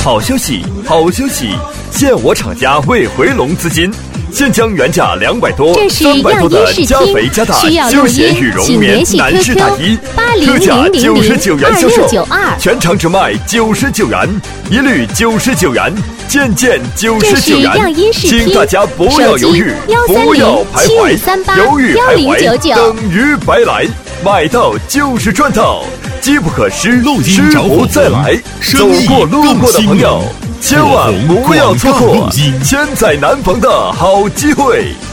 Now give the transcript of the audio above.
好消息，好消息！现我厂家为回笼资金，现将原价200多、300多的加肥加大休闲羽绒棉男士大衣，特价99元销售，全场只卖99元，一律99元，件件99元，请大家不要犹豫，不要徘徊，犹豫徘徊等于白来，买到就是赚到。机不可失，失不再来。走过路过的朋友，千万不要错过千载难逢的好机会。